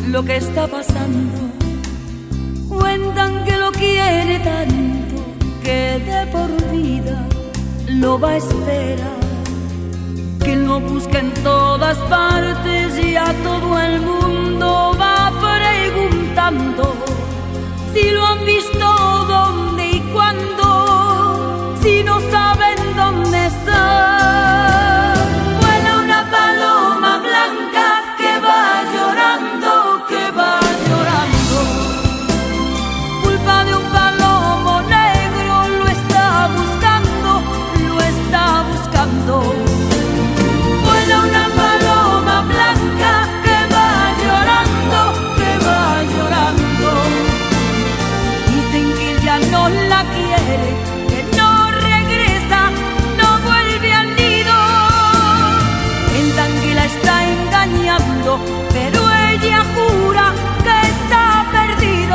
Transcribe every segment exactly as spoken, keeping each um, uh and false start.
lo que está pasando. Cuentan que lo quiere tanto, que de por vida lo va a esperar, que lo busca en todas partes y a todo el mundo va preguntando si lo han visto, dónde y cuándo, si no saben dónde está. Vuela una paloma blanca que va llorando, que va llorando. Culpa de un palomo negro, lo está buscando, lo está buscando. Vuela una paloma blanca que va llorando, que va llorando. Dicen que ya no la quiere, que no regresa, no vuelve al nido. Piensan que la está engañando, pero ella jura que está perdido.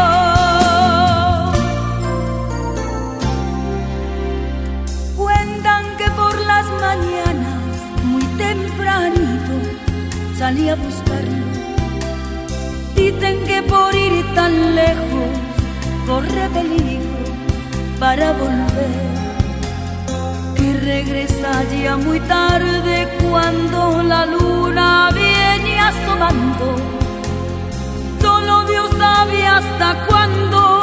Cuentan que por las mañanas, muy tempranito, salí a buscarlo. Dicen que por ir tan lejos corre peligro para volver, que regresa ya muy tarde cuando la luna viene asomando. Solo Dios sabe hasta cuándo.